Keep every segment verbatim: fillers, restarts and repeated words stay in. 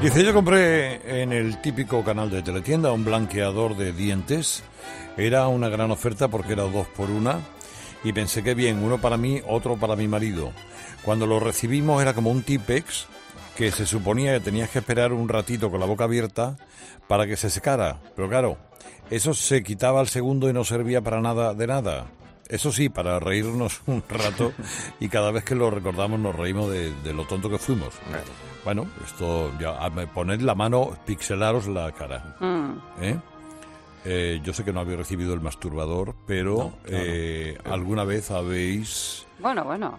Dice, yo compré en el típico canal de teletienda un blanqueador de dientes. Era una gran oferta porque era dos por una. Y pensé que bien, uno para mí, otro para mi marido. Cuando lo recibimos era como un Tipex, que se suponía que tenías que esperar un ratito con la boca abierta para que se secara. Pero claro, eso se quitaba al segundo y no servía para nada de nada. Eso sí, para reírnos un rato, y cada vez que lo recordamos nos reímos de, de lo tonto que fuimos. Bueno, esto ya, poned la mano, pixelaros la cara. Mm. ¿Eh? Eh, yo sé que no habéis recibido el masturbador, pero no, claro. eh, ¿alguna vez habéis...? Bueno, bueno.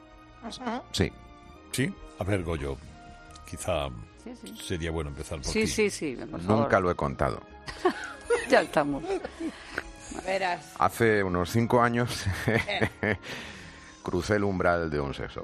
Sí. ¿Sí? A ver, Goyo, quizá sí, sí. sería bueno empezar por sí, ti. Sí, sí, sí. Nunca lo he contado. Ya estamos. Verás. Hace unos cinco años crucé el umbral de un sex shop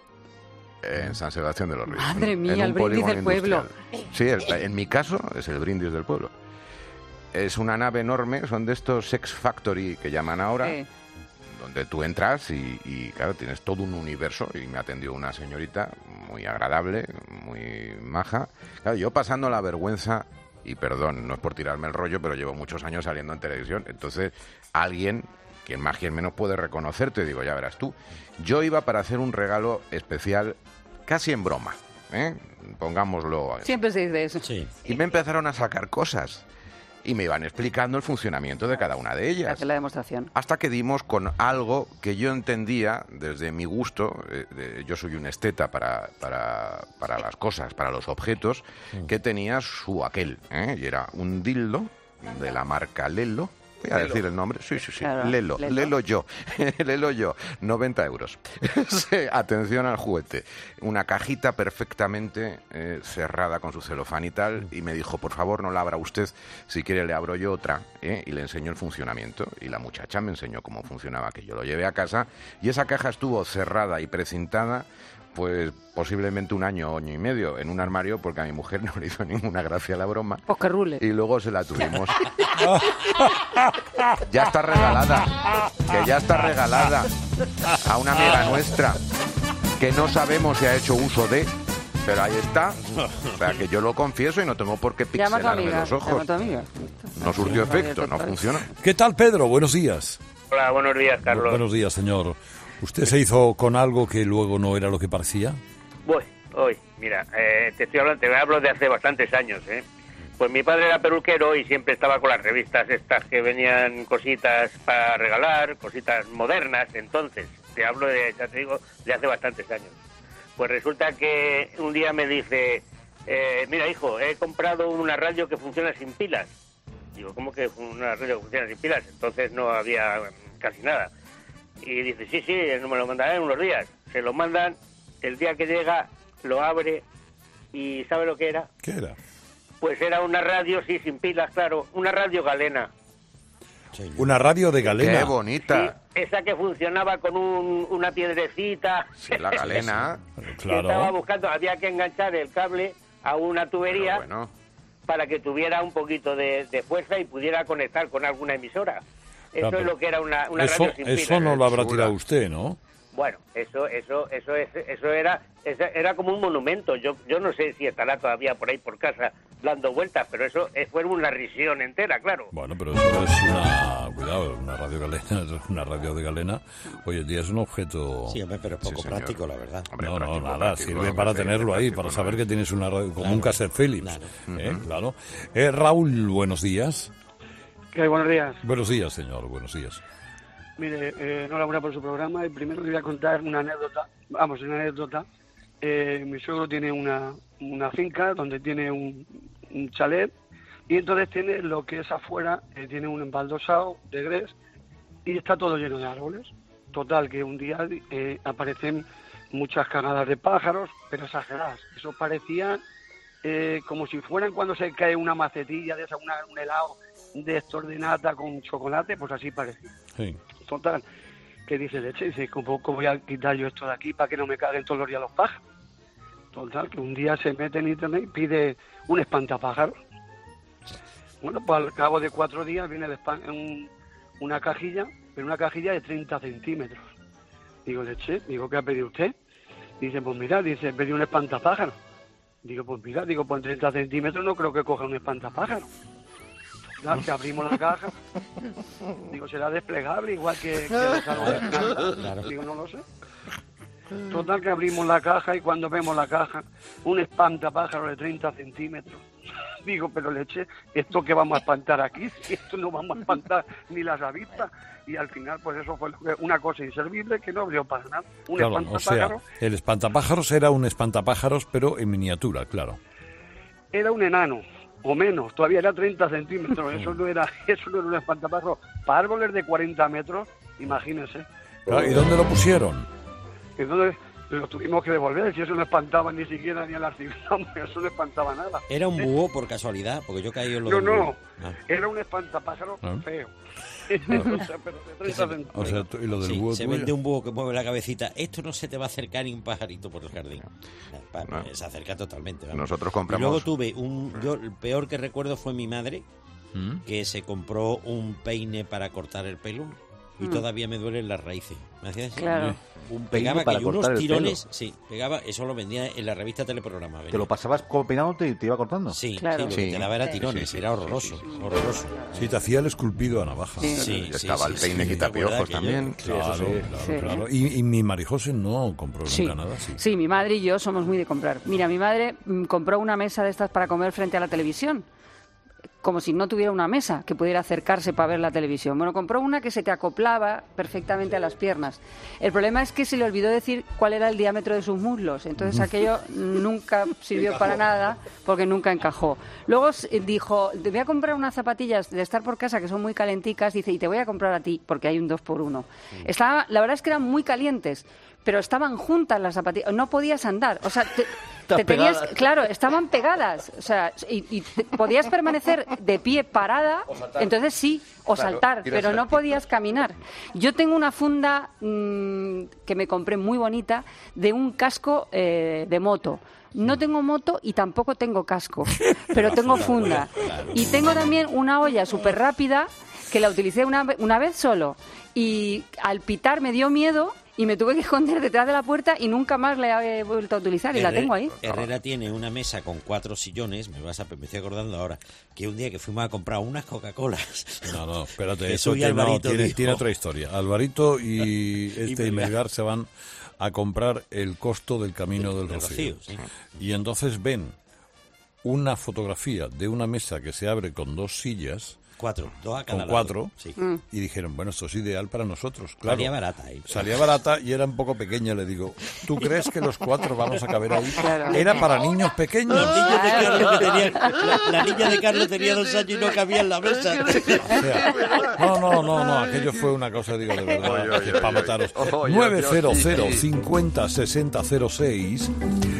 en San Sebastián de los Reyes. Madre mía, el brindis del pueblo. Sí, el, en mi caso es el brindis del pueblo. Es una nave enorme, son de estos Sex Factory que llaman ahora, sí. donde tú entras y, y, claro, tienes todo un universo. Y me atendió una señorita muy agradable, muy maja. Claro, yo pasando la vergüenza, y perdón, no es por tirarme el rollo, pero llevo muchos años saliendo en televisión. Entonces, alguien, quien más, quien menos, puede reconocerte. Digo, ya verás tú. Yo iba para hacer un regalo especial, casi en broma, ¿eh? Pongámoslo. Siempre se dice eso. Sí. Y me empezaron a sacar cosas. Y me iban explicando el funcionamiento de cada una de ellas. Hacer la demostración. Hasta que dimos con algo que yo entendía desde mi gusto. Eh, de, yo soy un esteta para, para, para las cosas, para los objetos, que tenía su aquel. ¿eh? Y era un dildo de la marca Lelo. Voy a Lelo. decir el nombre. Sí, sí, sí. Claro, Lelo. Lelo. Lelo yo. Lelo yo. noventa euros. Sí, atención al juguete. Una cajita perfectamente eh, cerrada con su celofán y tal. Y me dijo, por favor, no la abra usted. Si quiere, le abro yo otra. ¿eh? Y le enseñó el funcionamiento. Y la muchacha me enseñó cómo funcionaba, que yo lo llevé a casa. Y esa caja estuvo cerrada y precintada, pues posiblemente un año, año y medio, en un armario, porque a mi mujer no le hizo ninguna gracia la broma. Pues que rule. Y luego se la tuvimos. Ya está regalada, que ya está regalada a una amiga nuestra, que no sabemos si ha hecho uso de, pero ahí está. O sea, que yo lo confieso y no tengo por qué pixelarme los ojos. No surtió efecto, no funcionó. ¿Qué tal, Pedro? Buenos días. Hola, buenos días, Carlos. Buenos días, señor. ¿Usted se hizo con algo que luego no era lo que parecía? Voy, hoy, mira, eh, te estoy hablando, te hablo de hace bastantes años, ¿eh? Pues mi padre era peluquero y siempre estaba con las revistas estas que venían cositas para regalar, cositas modernas, entonces, te hablo de, ya te digo, de hace bastantes años. Pues resulta que un día me dice, eh, mira hijo, he comprado una radio que funciona sin pilas. Digo, ¿cómo que una radio que funciona sin pilas? Entonces no había casi nada. Y dice, sí, sí, me lo mandarán en unos días. Se lo mandan, el día que llega, lo abre y ¿sabe lo que era? ¿Qué era? Pues era una radio, sí, sin pilas, claro, una radio galena. Sí. Una radio de galena. ¡Qué bonita! Sí, esa que funcionaba con un, una piedrecita. Sí, la galena. Claro. Estaba buscando, había que enganchar el cable a una tubería bueno. para que tuviera un poquito de, de fuerza y pudiera conectar con alguna emisora. Eso claro, es lo que era una, una eso, radio sin pilas. Eso no lo habrá tirado usted, ¿no? Bueno, eso eso eso es, eso era eso era como un monumento. Yo yo no sé si estará todavía por ahí por casa dando vueltas, pero eso fue una risión entera, claro. Bueno, pero eso es una... Cuidado, una radio galena, una radio de galena, hoy en día es un objeto... Sí, hombre, pero poco sí, práctico, la verdad. Hombre, no, práctico, no, nada, práctico, sirve no, para sí, tenerlo ahí, práctico, para no. saber que tienes una radio, como claro, un cassette Philips. Claro. ¿eh? Uh-huh. Claro. Eh, Raúl, buenos días. ¿Qué? Buenos días. Buenos días, señor, buenos días. Mire, eh, enhorabuena por su programa y primero le voy a contar una anécdota. Vamos, una anécdota. Eh, mi suegro tiene una, una finca donde tiene un, un chalet y entonces tiene lo que es afuera, eh, tiene un embaldosado de grés y está todo lleno de árboles. Total, que un día eh, aparecen muchas cagadas de pájaros, pero exageradas. Eso parecía eh, como si fueran cuando se cae una macetilla de esa, una, un helado de estos de nata con chocolate, pues así parecía. Sí. Total, que dice leche, dice, ¿cómo, ¿cómo voy a quitar yo esto de aquí para que no me caguen todos los días los pájaros? Total, que un día se mete en internet y pide un espantapájaros. Bueno, pues al cabo de cuatro días viene el espan- un, una cajilla, pero una cajilla de treinta centímetros. Digo, leche, digo, ¿qué ha pedido usted? Dice, pues mira, dice, pedí un espantapájaros. Digo, pues mira, digo, pues en treinta centímetros no creo que coja un espantapájaro. Claro, que abrimos la caja, digo, será desplegable, igual que, que dejarlo. Claro. Digo, no lo sé. Total, que abrimos la caja y cuando vemos la caja, un espantapájaro de treinta centímetros. Digo, pero leche, ¿esto qué vamos a espantar aquí? Esto no vamos a espantar ni las avispas. Y al final, pues eso fue una cosa inservible que no abrió para nada. Un claro, espantapájaro. O sea, el espantapájaros era un espantapájaros, pero en miniatura, claro. Era un enano, o menos, todavía era treinta centímetros. Eso no era, eso no era un espantapájaro. Para árboles de cuarenta metros, imagínense. Claro, ¿y dónde lo pusieron? Entonces lo tuvimos que devolver, si eso no espantaba ni siquiera ni a las civiles, eso no espantaba nada. ¿Era un búho por casualidad? Porque yo caí en lo No, del no, búho. Ah. Era un espantapájaro ¿Ah? feo. O sea, pero de treinta centímetros. O sea, tú- y lo del Sí, búho se tuyo. vende un búho que mueve la cabecita. Esto no se te va a acercar ni un pajarito por el jardín. Pa- No. Se acerca totalmente. vamos. Nosotros Y compramos... luego tuve un... Yo, el peor que recuerdo fue mi madre, ¿Mm? que se compró un peine para cortar el pelo y Mm. todavía me duelen las raíces. ¿Me hacías así? Claro. Un peine Pegaba para que unos cortar el tirones, pelo. sí, pegaba, eso lo vendía en la revista Teleprograma. venía. ¿Te lo pasabas como peinándote y te iba cortando? Sí, Claro. sí, lo que Sí. te daba era tirones, Sí, sí, era sí, horroroso, sí, sí. horroroso. Sí, te hacía el esculpido a navaja. Sí. Sí, Y sí, estaba sí, el peine sí, quitapiojos ¿te acuerdas también. que Claro, eso sí. claro, Sí. claro. Y, y mi Marijose no compró Sí. nunca nada, sí. Sí, mi madre y yo somos muy de comprar. Mira, mi madre mm, compró una mesa de estas para comer frente a la televisión, como si no tuviera una mesa que pudiera acercarse para ver la televisión. Bueno, compró una que se te acoplaba perfectamente a las piernas. El problema es que se le olvidó decir cuál era el diámetro de sus muslos, entonces aquello nunca sirvió para nada porque nunca encajó. Luego s- dijo, te voy a comprar unas zapatillas de estar por casa que son muy calenticas, dice, y te voy a comprar a ti porque hay un dos por uno. Estaba, la verdad es que eran muy calientes, pero estaban juntas las zapatillas, no podías andar, o sea, te, te tenías, pegadas. claro, estaban pegadas, o sea, y, y te- podías permanecer de pie parada, entonces sí, o Claro, saltar, tiras pero no el- podías caminar. Yo tengo una funda mm, que me compré muy bonita de un casco eh, de moto. No tengo moto y tampoco tengo casco, pero tengo funda. Y tengo también una olla súper rápida que la utilicé una, ve- una vez solo y al pitar me dio miedo y me tuve que esconder detrás de la puerta y nunca más la he vuelto a utilizar y la Herrera- tengo ahí. Herrera tiene una mesa con cuatro sillones, me vas a me estoy acordando ahora, que un día que fuimos a comprar unas Coca-Colas. No, no, espérate, Jesús eso y que no, Alvarito tiene, dijo- tiene otra historia. Alvarito y este y Melgar. Melgar se van a comprar el costo del Camino del Del Rocío. Rocío, sí. Y entonces ven una fotografía de una mesa que se abre con dos sillas, Cuatro, dos a cada con lado. cuatro, Sí. y dijeron, bueno, esto es ideal para nosotros. Claro, Salía barata ahí. Salía barata y era un poco pequeña, le digo. ¿Tú crees que los cuatro vamos a caber ahí? Claro. Era para niños pequeños. Los niños de Carlos que tenían, la, la niña de Carlos tenía dos años y no cabía en la mesa. O sea, no, no, no, no, aquello fue una cosa, digo, de verdad, Oye, oye, que es para oye. mataros. Oye, nueve cero cero oye, sí. cincuenta sesenta cero seis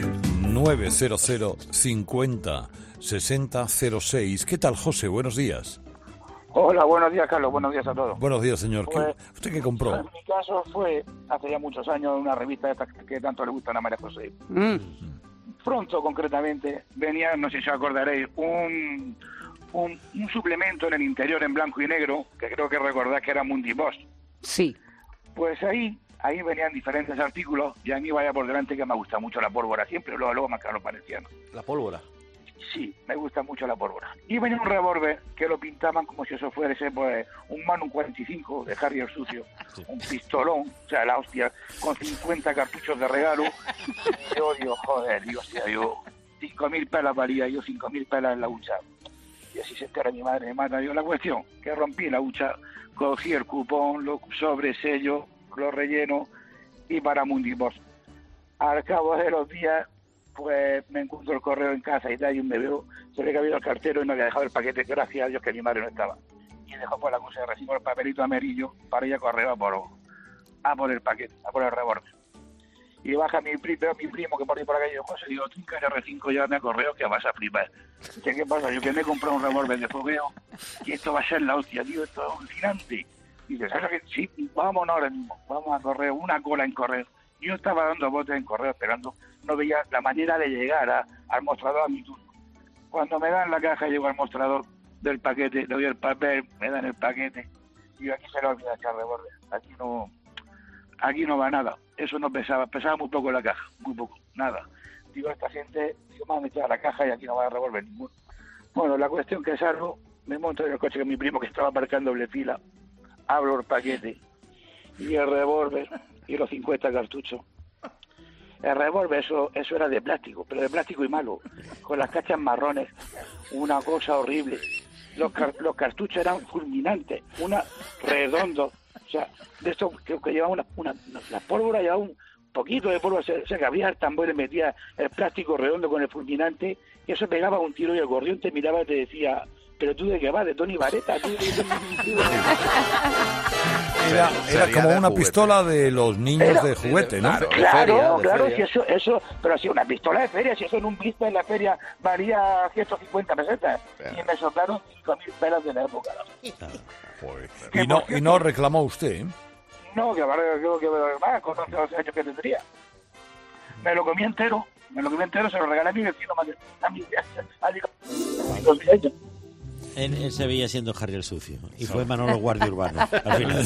nueve cero cero cincuenta sesenta cero seis. ¿Qué tal, José? Buenos días. Hola, buenos días, Carlos. Buenos días a todos. Buenos días, señor. ¿Qué- Pues, ¿Usted qué compró? En mi caso fue hace ya muchos años una revista esta que tanto le gustan a María José. Mm. Pronto, concretamente, venía, no sé si os acordaréis, un, un, un suplemento en el interior en blanco y negro, que creo que recordás que era Mundi Boss. Sí. Pues ahí ahí venían diferentes artículos y a mí vaya por delante que me gusta mucho la pólvora, siempre luego, luego más caro parecía, ¿no? La pólvora. Sí, me gusta mucho la pólvora. Y venía un revólver que lo pintaban como si eso fuese pues un Magnum cuarenta y cinco de Harry el Sucio, un pistolón, o sea, la hostia, con cincuenta cartuchos de regalo. Y yo digo, joder, digo, hostia, yo cinco mil pelas valía, yo cinco mil pelas en la hucha. Y así se entera mi madre, me mata. Yo la cuestión, que rompí la hucha, cogí el cupón, lo sobresello, lo relleno y para Mundi Boss. Al cabo de los días, pues me encuentro el correo en casa y tal, y me veo, se ve que había ido el cartero y no había dejado el paquete, gracias a Dios que mi madre no estaba. Y dejó por la cosa de recibo el papelito amarillo para ir a correo a por, a por el paquete, a por el revólver. Y baja mi primo, mi primo que por ahí por acá, y yo, José, digo, tú en R cinco llévame a correo que vas a flipar. Dice, ¿qué pasa? Yo que me he comprado un revólver de fogueo y esto va a ser la hostia, tío, esto es alucinante. Y dice, ¿sabes qué? Sí, vámonos ahora mismo, vamos a correo, una cola en correo. Yo estaba dando botes en correo esperando, no veía la manera de llegar a, al mostrador a mi turno. Cuando me dan la caja, llego al mostrador del paquete, le doy el papel, me dan el paquete, y yo, aquí se le olvida echar revólver, aquí no, aquí no va nada. Eso no pesaba, pesaba muy poco la caja, muy poco, nada. digo, esta gente, digo, me han echado a la caja y aquí no va a revolver ninguno. Bueno, la cuestión que salgo, me monto en el coche con mi primo que estaba marcando doble fila, abro el paquete y el revólver y los cincuenta cartuchos. El revólver, eso, eso era de plástico, pero de plástico y malo, con las cachas marrones, una cosa horrible. Los, car los cartuchos eran fulminantes, una redondo, o sea, de esto que, que llevaba una, una, la pólvora llevaba un poquito de polvo, o sea, que abría el tambor y le metía el plástico redondo con el fulminante, y eso pegaba un tiro y el gorrión te miraba y te decía, pero tú de qué vas, de Tony Vareta, tú de... Era, era como una juguete. pistola de los niños era, de juguete, ¿no? Claro, claro, claro, si eso, eso, pero si una pistola de feria, si eso en un pista en la feria valía ciento cincuenta pesetas, yeah. Y me soplaron cinco mil pelas de la época. ¿no? Y, no, y no reclamó usted, ¿eh? No, que ahora creo que más, con doce años que tendría. Me lo comí entero, me lo comí entero, se lo regalé a mi vecino, a mi vecino. Él, él se veía siendo Harry el Sucio y fue Manolo Guardia Urbano al final.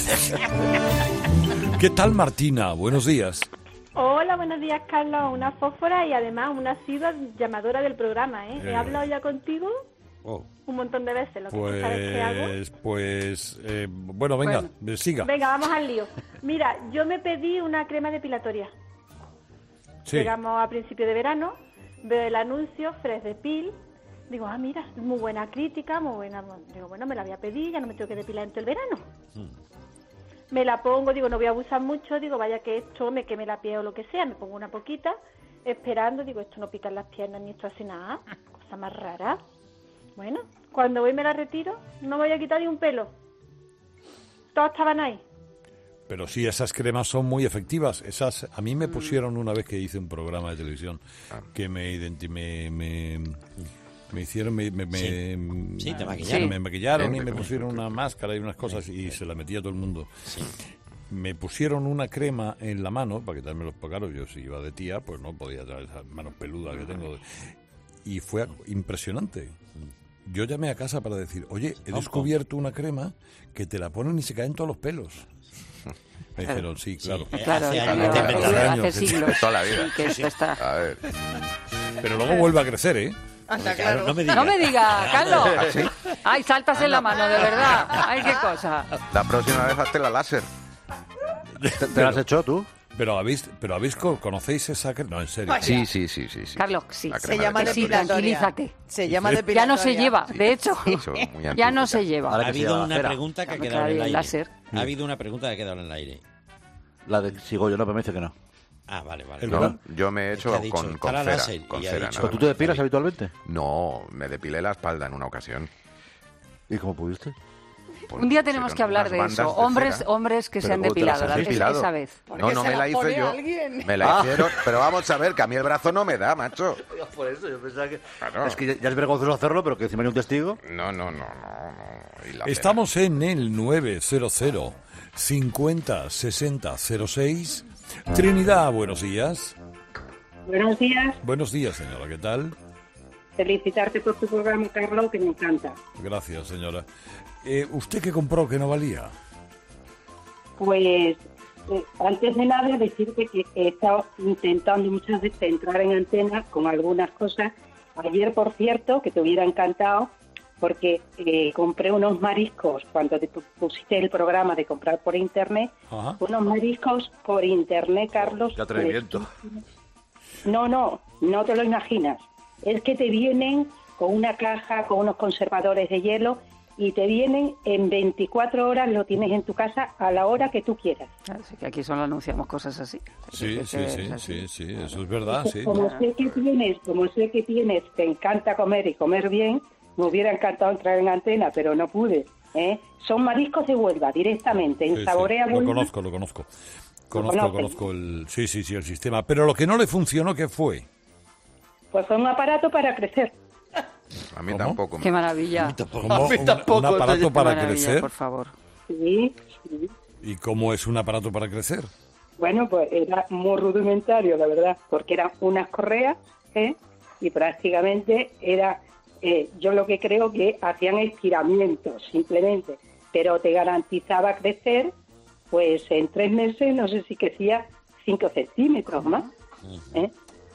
¿Qué tal, Martina? Buenos días. Hola, buenos días, Carlos. Una fósfora y además una asidua llamadora del programa, ¿eh? eh. He hablado ya contigo oh. un montón de veces. Lo que pues, sabes que hago. Pues, eh, bueno, venga, bueno, siga. Venga, vamos al lío. Mira, yo me pedí una crema depilatoria. Sí. Llegamos a principio de verano, veo el anuncio, Fresh Depil. Digo, ah, mira, muy buena crítica, muy buena. Digo, bueno, me la voy a pedir, ya no me tengo que depilar en todo el verano. Hmm. Me la pongo, digo, no voy a abusar mucho, digo, vaya que esto me queme la piel o lo que sea, me pongo una poquita, esperando, digo, esto no pica en las piernas ni esto hace nada, cosa más rara. Bueno, cuando voy y me la retiro, no me voy a quitar ni un pelo. Todos estaban ahí. Pero sí, esas cremas son muy efectivas. Esas a mí me pusieron una vez que hice un programa de televisión que me identi me, me Me hicieron, me, me, sí. me, sí, te maquillaron. me maquillaron sí, y me pusieron una máscara y unas cosas y se la metía a todo el mundo. Sí. Me pusieron una crema en la mano para quitarme los pájaros. Yo si iba de tía, pues no podía traer esas manos peludas que tengo. Y fue impresionante. Yo llamé a casa para decir, oye, he descubierto una crema que te la ponen y se caen todos los pelos. Me dijeron, sí, claro. Sí, claro, hace, claro, años, hace, hace, años, hace siglos. Toda la vida. Sí, que sí. Está. A ver. Pero luego vuelve a crecer, ¿eh? Anda, claro. No me digas, no me diga, Carlos. ¿Ah, sí? Ay, saltas en la mano, de verdad. Ay, qué cosa. La próxima vez hazte la láser. ¿Te, te la has hecho tú? Pero habéis, pero habéis conocéis esa crema, no, en serio. Sí, sí, sí, sí, sí. Carlos, sí. Se llama de sí, depilatoria. Tranquilízate. Se llama depilatoria. Ya no se lleva, Sí, de hecho. sí, Ya no se lleva. Ha habido una Espera. pregunta que ha Vamos, quedado en el aire. láser. Ha habido una pregunta que ha quedado en el aire. La de sigo yo, no, pero me dice que no. Ah, vale, vale. No, yo me he hecho Es que ha dicho, con, con para cera. láser, Con y ha cera dicho- nada ¿Pero tú te más. depilas habitualmente? No, me depilé la espalda en una ocasión. ¿Y cómo pudiste? Por- Un día tenemos pusieron que hablar unas de bandas eso. de Hombres, cera. hombres que se Pero han ¿cómo te las depilado has la vez, depilado? esa vez. Porque No, no se me la pone hice yo. alguien. Me la hicieron, pero vamos a ver, que a mí el brazo no me da, macho. Por eso, yo pensaba que... Claro. Es que ya, ya es vergonzoso hacerlo, pero que encima hay un testigo. No, no, no, no. no. Y la Estamos en el nueve cero cero cincuenta sesenta cero seis. Trinidad, buenos días. Buenos días, Buenos días, señora, ¿qué tal? felicitarte por tu programa, Carlos, que me encanta. Gracias, señora. Eh, ¿Usted qué compró que no valía? Pues, eh, antes de nada, decirte que he estado intentando muchas veces entrar en antena con algunas cosas. Ayer, por cierto, que te hubiera encantado, porque eh, compré unos mariscos, cuando te pusiste el programa de comprar por internet, Ajá. unos mariscos por internet, Carlos. Qué atrevimiento. No, no, no te lo imaginas. Es que te vienen con una caja, con unos conservadores de hielo, y te vienen en veinticuatro horas, lo tienes en tu casa a la hora que tú quieras. Así que aquí solo anunciamos cosas así. Sí, Que- sí, que sí, es así. sí, sí, eso es verdad, sí. Como sé que tienes, como sé que tienes, te encanta comer y comer bien, me hubiera encantado entrar en antena, pero no pude. ¿eh? Son mariscos de Huelva, directamente, en Sí, sí, Saborea lo Huelva. conozco, lo conozco. Conozco, conoces? conozco el... Sí, sí, sí, el sistema. Pero lo que no le funcionó, ¿qué fue? Pues fue un aparato para crecer. A mí ¿Cómo? tampoco. Qué maravilla. Como mí un, tampoco, un aparato Qué para maravilla, crecer. por favor. Sí, sí. ¿Y cómo es un aparato para crecer? Bueno, pues era muy rudimentario, la verdad, porque eran unas correas, ¿eh? Y prácticamente era, eh, yo lo que creo que hacían estiramientos, simplemente, pero te garantizaba crecer, pues en tres meses, no sé si crecía cinco centímetros más, ¿eh?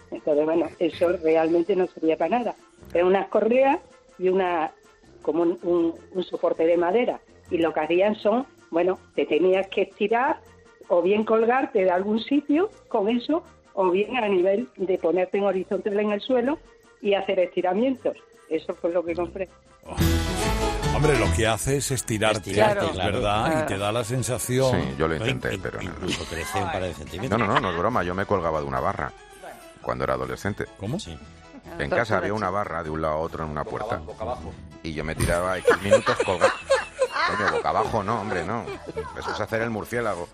Entonces, bueno, eso realmente no servía para nada. Eran unas correas y una como un, un, un soporte de madera. Y lo que hacían son, bueno, te tenías que estirar o bien colgarte de algún sitio con eso, o bien a nivel de ponerte en horizontal en el suelo y hacer estiramientos. Eso fue lo que compré. Oh. Hombre, lo que hace es estirarte, Estirarte, es claro. verdad, Ah. y te da la sensación... Sí, yo lo intenté, pero no. Incluso crece un par de centímetros. No, no, no, no es broma. Yo me colgaba de una barra cuando era adolescente. ¿Cómo? Sí. En casa había una barra de un lado a otro en una puerta. Y yo me tiraba X minutos colgado. Coño, boca abajo no, hombre, no. Eso es hacer el murciélago.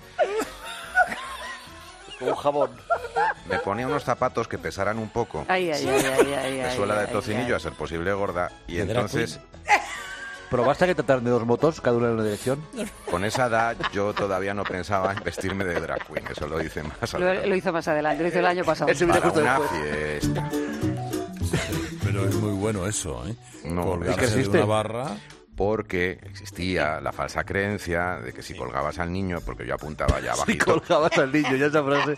Un jabón. Me ponía unos zapatos que pesaran un poco. Ay, ay, ay, ay, ay, de ay, suela de ay, tocinillo, ay. a ser posible gorda. Y De drag entonces, ¿Probaste que trataran de dos motos, cada una en una dirección? con esa edad, yo todavía no pensaba en vestirme de drag queen. Eso lo hice más Lo, adelante. lo hizo más adelante, lo hizo el año pasado. Para una fiesta. Pero es muy bueno eso, ¿eh? No, Colgarse es que de una barra... Porque existía la falsa creencia de que si colgabas al niño, porque yo apuntaba ya Si bajito. colgabas al niño, ya esa frase.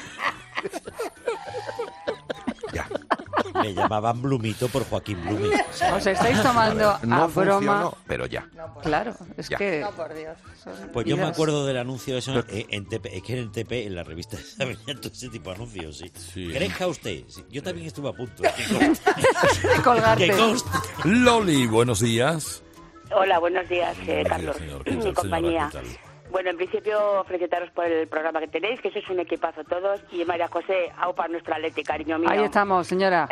Me llamaban Blumito por Joaquín Blume. Os estáis tomando No a broma. funcionó, pero ya. Claro, es Ya. que... No, por Dios. son Pues yo me vidas. acuerdo del anuncio eso eh, en T P, es que en el T P, en la revista, venían todo ese tipo de anuncios, sí. Crezca usted. Sí, yo también estuve a punto. De colgarte. Que conste. Loli, buenos días. Hola, buenos días, eh, Buenos Carlos, días, señor. ¿Qué mi tal, compañía. señora? ¿Qué tal? Bueno, en principio, felicitaros por el programa que tenéis, que sois un equipazo todos. Y María José, aupa nuestra Leti, cariño mío. Ahí estamos, señora.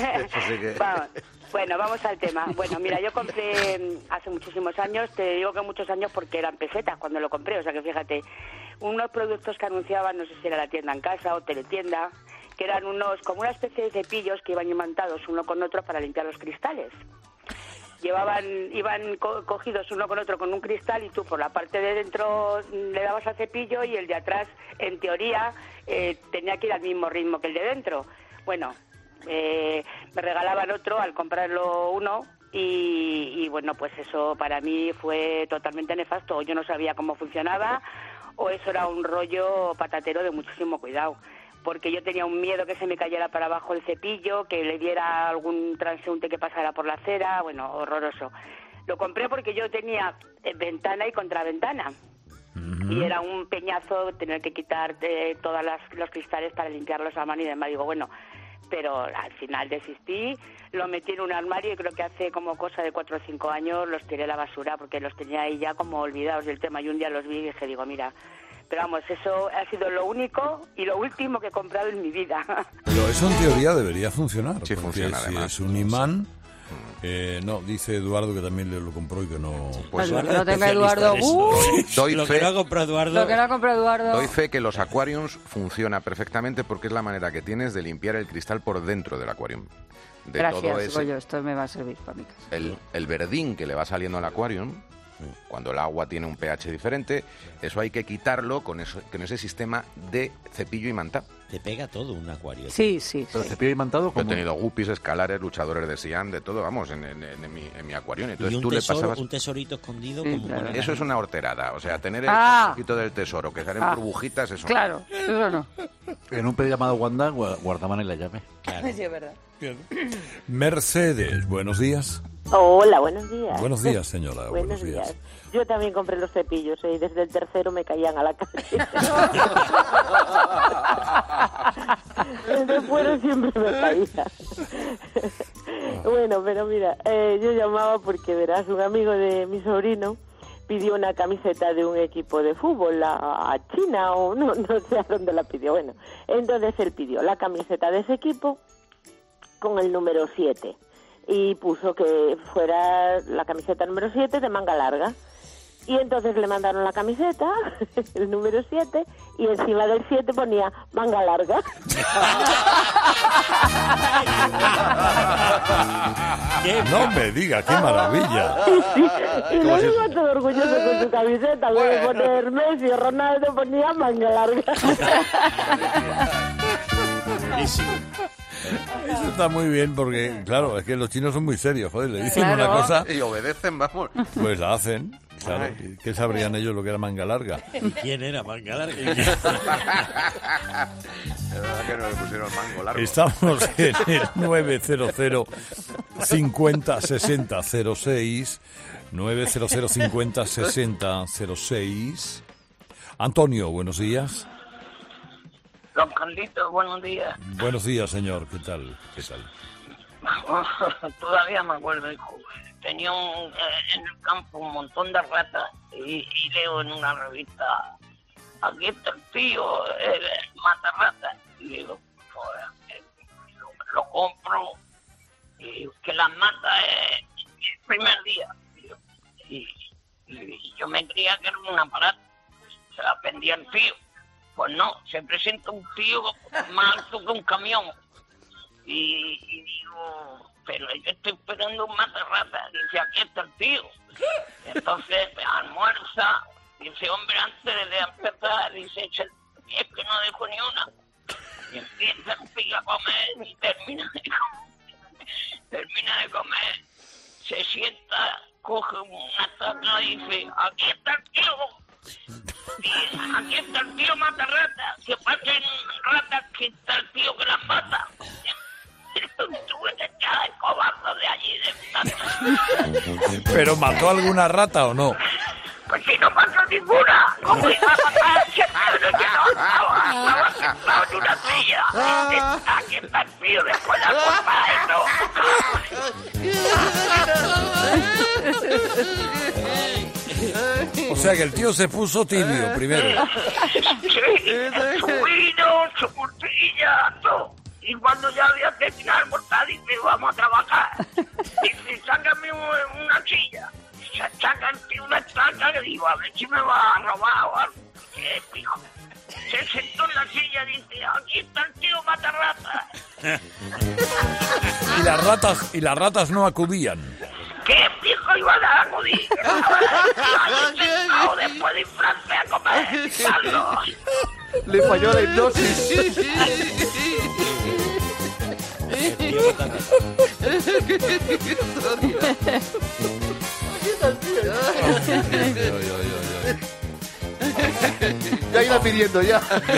Vamos. Bueno, vamos al tema. Bueno, mira, yo compré mm, hace muchísimos años, te digo que muchos años porque eran pesetas cuando lo compré, o sea que fíjate, unos productos que anunciaban, no sé si era la tienda en casa o teletienda, que eran unos, como una especie de cepillos que iban imantados uno con otro para limpiar los cristales. Llevaban, iban co- cogidos uno con otro con un cristal y tú por la parte de dentro le dabas al cepillo y el de atrás, en teoría, eh, tenía que ir al mismo ritmo que el de dentro. Bueno, eh, me regalaban otro al comprarlo uno y, y bueno, pues eso para mí fue totalmente nefasto. Yo no sabía cómo funcionaba o eso era un rollo patatero de muchísimo cuidado. Porque yo tenía un miedo que se me cayera para abajo el cepillo, que le diera algún transeúnte que pasara por la acera, bueno, horroroso. Lo compré porque yo tenía eh, ventana y contraventana. Y era un peñazo tener que quitar eh, todos los cristales para limpiarlos a mano y demás. Digo, bueno, pero al final desistí, lo metí en un armario y creo que hace como cosa de cuatro o cinco años los tiré a la basura porque los tenía ahí ya como olvidados del tema. Y un día los vi y dije, digo, mira... Pero vamos, eso ha sido lo único y lo último que he comprado en mi vida. Pero eso en teoría debería funcionar. Sí, porque funciona, si además. es un imán... Eh, no, dice Eduardo que también le lo compró y que no... Pues Lo que no tenga Eduardo... ¡Uh! doy Lo fe, que no ha comprado Eduardo. Lo que no ha comprado Eduardo... doy fe que los aquariums funciona perfectamente porque es la manera que tienes de limpiar el cristal por dentro del aquarium. De todo Gracias, ese, Goyo, esto me va a servir para mi casa. el, el verdín que le va saliendo al aquarium, cuando el agua tiene un pH diferente, eso hay que quitarlo con, eso, con ese sistema de cepillo imantado. Te pega todo un acuario. Sí, sí, Pero sí. cepillo imantado Yo he como... tenido guppies, escalares, luchadores de Siam, de todo, vamos, en, en- en mi, en mi acuarium. Y Entonces un, tú le tesoro, pasabas... un tesorito escondido. Sí, como claro. con- Eso es una horterada, o sea, tener el Ah. poquito del tesoro, que salen Ah. burbujitas, eso. Claro, eso no. En un pedido llamado Wanda gua- guardaban en la llave. Claro. Sí, es verdad. Mercedes, buenos días. Hola, buenos días. Buenos días, señora. Buenos, Buenos días. días. Yo también compré los cepillos y desde el tercero me caían a la calle. Desde fuera siempre me caía. Bueno, pero mira, eh, yo llamaba porque, verás, un amigo de mi sobrino pidió una camiseta de un equipo de fútbol a, a China o no, no sé a dónde la pidió. Bueno, entonces él pidió la camiseta de ese equipo con el número siete y puso que fuera la camiseta número siete de manga larga. Y entonces le mandaron la camiseta, el número siete, y encima del siete ponía manga larga. No me diga, qué maravilla. Y lo iba todo orgulloso con su camiseta, en vez de poner Messi o Ronaldo ponía manga larga. Eso está muy bien porque, claro, es que los chinos son muy serios, joder, le dicen Claro. una cosa, Y obedecen, vamos. pues la hacen. Claro, Ay. ¿qué sabrían ellos lo que era manga larga? ¿Y quién era manga larga? De verdad que no le pusieron mango largo. Estamos en el nueve cero cero cincuenta sesenta cero seis, nueve cero cero cincuenta sesenta cero seis. Antonio, buenos días. Don Carlitos, buenos días. Buenos días, señor. ¿Qué tal? ¿Qué tal? Todavía me acuerdo, hijo. Tenía un, eh, en el campo un montón de ratas y, y leo en una revista, aquí está el tío, el mata ratas. Y digo, joder, eh, lo, lo compro y que las mata eh, el primer día. Y, y, y yo me creía que era un aparato, se la vendía el tío. Pues no, se presenta un tío más alto que un camión. Y, y digo, pero yo estoy esperando un matarrata. Dice, aquí está el tío. Entonces pues, almuerza. Dice, hombre, antes de empezar, dice, es que no dejo ni una. Y empieza el tío a comer y termina de comer. Termina de comer. Se sienta, coge una taza y dice, aquí está el tío. Y aquí está el tío mata ratas, que pasen ratas que está el tío que las mata. Tuve que echar el cobardo de allí. De... ¿Pero mató alguna rata o no? Pues si no mató ninguna, ¿cómo iba a matar? Pero que no estaba, estaba sentado en una silla. Aquí está el tío después de almorzar, O sea que el tío se puso tibio primero. Sí, su vino, su morcilla, todo. Y cuando ya había terminado de almorzar, dice, vamos a trabajar. Dice, sácame una silla. Saca el tío una estaca, que digo, a ver si me va a robar o algo. ¿Qué, pijo? Se sentó en la silla y dice, aquí está el tío matarratas. Y las ratas, y las ratas no acudían. ¿Qué pijo iba a acudir? No, después de inflarse a comer, Carlos. Le falló la hipnosis. Ya iba pidiendo, ya.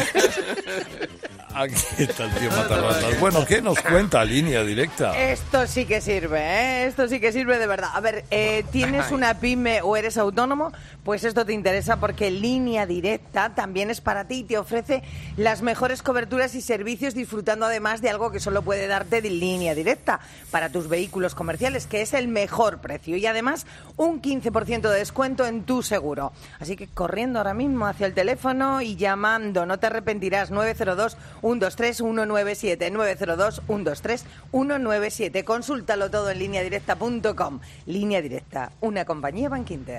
Aquí está el tío Matarratas. Bueno, ¿qué nos cuenta Línea Directa? Esto sí que sirve, ¿eh? Esto sí que sirve de verdad. A ver, eh, ¿tienes una pyme o eres autónomo? Pues esto te interesa porque Línea Directa también es para ti y te ofrece las mejores coberturas y servicios, disfrutando además de algo que solo puede darte de Línea Directa para tus vehículos comerciales, que es el mejor precio y además un quince por ciento de descuento en tu seguro. Así que corriendo ahora mismo hacia el teléfono y llamando, no te arrepentirás. Nueve cero dos, uno dos tres, uno nueve siete, nueve cero dos, uno dos tres, uno nueve siete. Consúltalo todo en línea directa punto com. Línea Directa, una compañía Bankinter.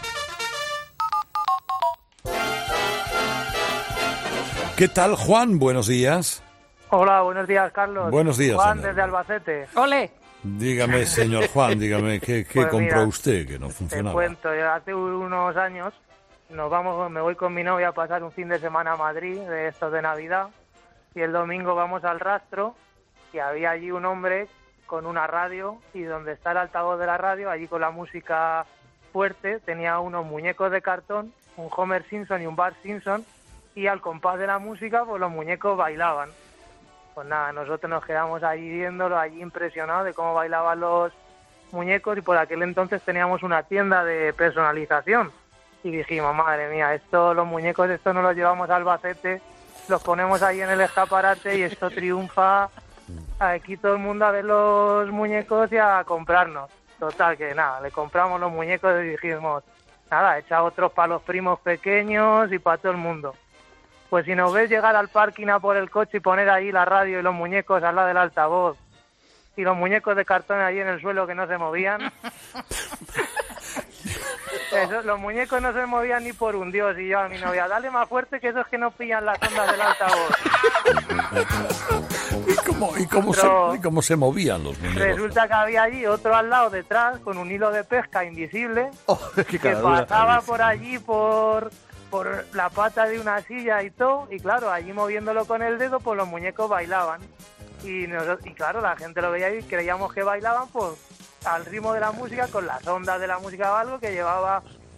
¿Qué tal, Juan? Buenos días. Hola, buenos días, Carlos. Buenos días, Juan, señor. desde Albacete. ¡Ole! Dígame, señor Juan, dígame, ¿qué, qué Pues compró mira, usted que no Te funcionaba? cuento, yo hace unos años nos vamos, me voy con mi novia a pasar un fin de semana a Madrid, de estos de Navidad, y el domingo vamos al Rastro, y había allí un hombre con una radio, y donde está el altavoz de la radio, allí con la música fuerte, tenía unos muñecos de cartón, un Homer Simpson y un Bart Simpson, y al compás de la música, pues los muñecos bailaban. Pues nada, nosotros nos quedamos allí viéndolo, allí impresionados de cómo bailaban los muñecos, y por aquel entonces teníamos una tienda de personalización. Y dijimos, madre mía, esto, los muñecos, esto no los llevamos a Albacete, los ponemos ahí en el escaparate y esto triunfa. Aquí todo el mundo a ver los muñecos y a comprarnos. Total, que nada, le compramos los muñecos y dijimos, nada, echa otros para los primos pequeños y para todo el mundo. Pues si nos ves llegar al parking a por el coche y poner ahí la radio y los muñecos al lado del altavoz y los muñecos de cartón ahí en el suelo que no se movían, eso, los muñecos no se movían ni por un dios. Y yo a mi novia, dale más fuerte que esos que no pillan las ondas del altavoz. ¿Y cómo, y cómo, Otro- se, y cómo se movían los muñecos? Resulta que había allí otro al lado detrás con un hilo de pesca invisible que caradura. pasaba por allí por por la pata de una silla y todo, y claro, allí moviéndolo con el dedo, pues los muñecos bailaban. Y, nos- y claro, la gente lo veía y creíamos que bailaban pues al ritmo de la música, con las ondas de la música o algo que llevaba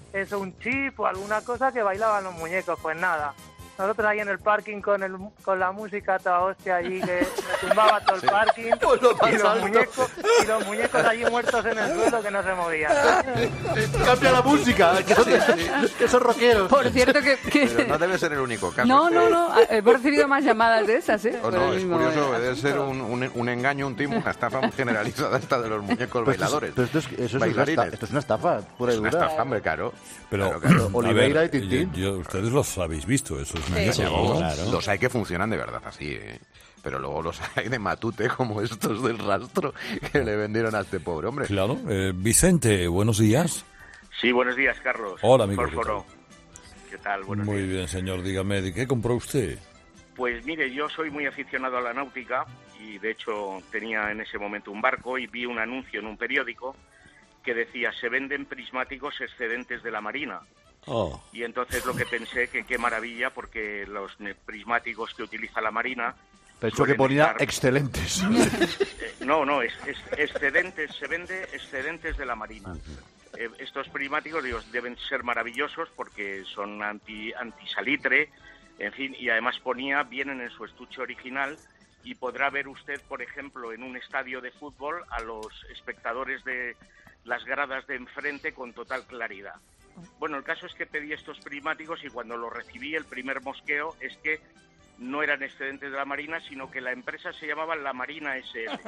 eso, un chip o alguna cosa que bailaban los muñecos. Pues nada, nosotros ahí en el parking con el con la música toda hostia allí que me tumbaba todo el parking Pues lo más y, los alto. muñecos, y los muñecos allí muertos en el suelo que no se movían. Cambia la música, que son, que son rockeros. Por cierto que... que- Pero no debe ser el único caso. No, no, no, hemos recibido más llamadas de esas, ¿eh? O Por no, el es mismo, curioso, eh, debe ser asunto. un, un, un engaño, un timo, una estafa muy generalizada esta de los muñecos Pero esto es- bailadores. pero esto es, eso es una Bailarines. estafa, esto es una estafa pura y Es una dura. estafa, hombre, claro. Pero, Claro, claro. a Oliveira ver, y Tintín. yo- yo- ustedes los habéis visto, esos muñecos, Sí, ¿no? claro. Los hay que funcionan de verdad así, ¿eh? Pero luego los hay de matute como estos del rastro que le vendieron a este pobre hombre. Claro. Eh, Vicente, buenos días. Sí, buenos días, Carlos. Hola, amigo, ¿qué Fósforo. ¿Qué tal? Buenos Muy días. bien, señor, dígame, ¿de qué compró usted? Pues mire, yo soy muy aficionado a la náutica y de hecho tenía en ese momento un barco y vi un anuncio en un periódico que decía se venden prismáticos excedentes de la Marina. Oh. Y entonces lo que pensé que qué maravilla porque los ne- prismáticos que utiliza la Marina... Pensó que suelen ponía estar- excelentes. Eh, no, no, es, es excedentes, se vende excedentes de la Marina. Eh, estos prismáticos digo, deben ser maravillosos porque son anti antisalitre, en fin, y además ponía, vienen en su estuche original y podrá ver usted, por ejemplo, en un estadio de fútbol a los espectadores de las gradas de enfrente con total claridad. Bueno, el caso es que pedí estos prismáticos y cuando los recibí el primer mosqueo es que no eran excedentes de la Marina, sino que la empresa se llamaba La Marina S L.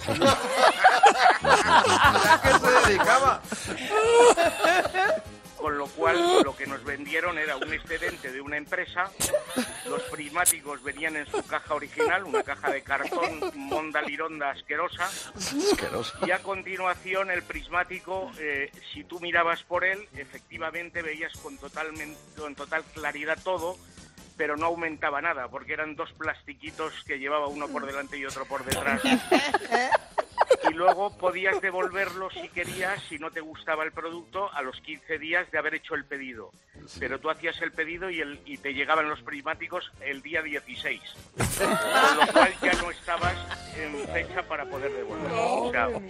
¿A qué se dedicaba? Con lo cual, lo que nos vendieron era un excedente de una empresa, los prismáticos venían en su caja original, una caja de cartón monda lironda asquerosa, Asquerosa. y a continuación el prismático, eh, si tú mirabas por él, efectivamente veías con, totalmente, con total claridad todo, pero no aumentaba nada, porque eran dos plastiquitos que llevaba uno por delante y otro por detrás. Y luego podías devolverlo si querías, si no te gustaba el producto, a los quince días de haber hecho el pedido. Pero tú hacías el pedido y, el, y te llegaban los prismáticos el día dieciséis. Con lo cual ya no estabas en fecha para poder devolverlo. O sea,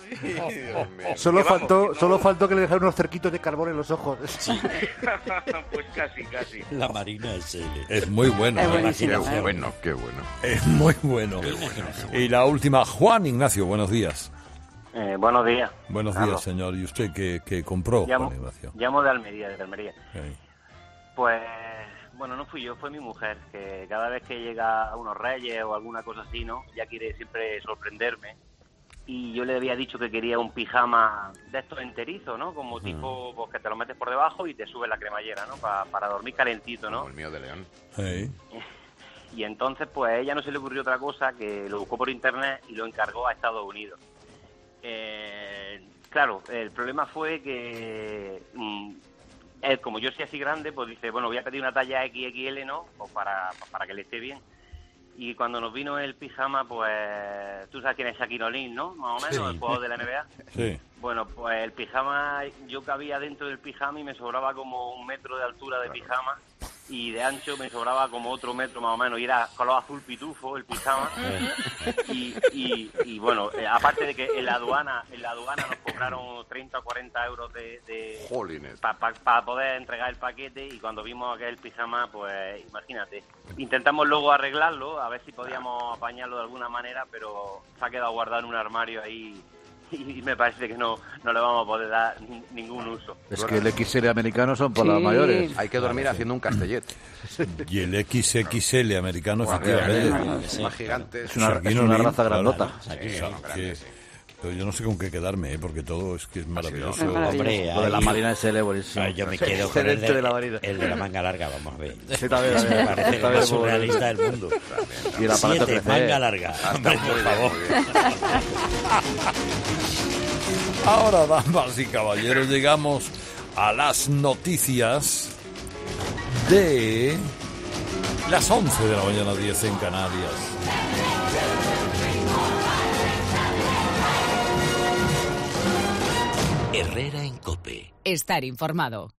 Solo que vamos, faltó, que no- solo faltó que le dejaran unos cerquitos de carbón en los ojos. pues casi, casi. La Marina S L. Es muy bueno. Es ¿eh? buenísimo. Qué bueno, qué bueno. Es muy bueno. Y la última, Juan Ignacio, buenos días. Eh, buenos días. Buenos Carlos. días, señor. ¿Y usted qué, qué compró, Llamo, Juan Ignacio? llamo de Almería, de Almería. Eh, Pues, bueno, no fui yo, fue mi mujer, que cada vez que llega a unos reyes o alguna cosa así, ¿no? Ya quiere siempre sorprenderme. Y yo le había dicho que quería un pijama de estos enterizos, ¿no? Como tipo, pues que te lo metes por debajo y te sube la cremallera, ¿no? Pa- para dormir calentito, ¿no? Como el mío de León. eh. Y entonces, pues a ella no se le ocurrió otra cosa que lo buscó por internet y lo encargó a Estados Unidos. Eh, claro, el problema fue que mm, él, como yo soy así grande, pues dice, bueno, voy a pedir una talla equis equis ele, ¿no? Pues para, para que le esté bien. Y cuando nos vino el pijama, pues tú sabes quién es Shaquille O'Neal, ¿no? Más o menos, Sí. el jugador de la N B A. Sí. Bueno, pues el pijama, yo cabía dentro del pijama y me sobraba como un metro de altura de pijama y de ancho me sobraba como otro metro más o menos y era color azul pitufo el pijama y, y, y bueno, eh, aparte de que en la aduana en la aduana nos cobraron treinta o cuarenta euros de, de Jolines. para pa, pa poder entregar el paquete y cuando vimos aquel pijama, pues imagínate, intentamos luego arreglarlo, a ver si podíamos apañarlo de alguna manera, pero se ha quedado guardado en un armario ahí y me parece que no, no le vamos a poder dar ni- ningún uso. Es que el equis ele americano son por las Sí. mayores. Hay que dormir haciendo un castellet. Y el equis equis ele americano, Guau, efectivamente. qué más gigante. Es una, Shaquille es una O'Neal, raza claro. grandota. Sí, son que- grandes, sí. pero yo no sé con qué quedarme, ¿eh? Porque todo es que es maravilloso. Es maravilloso. Hombre, Lo de la ahí- Marina S L, buenísimo. Ah, yo me quedo con el Excelente de, de la Marina. el de la manga larga, vamos a ver. Sí, también, Eso me también. parece lo También más muy surrealista del mundo. Y el aparato Siete, crecer. manga larga. Hombre, por favor. Ahora, damas y caballeros, llegamos a las noticias de las once de la mañana, diez en Canarias. Herrera en COPE. Estar informado.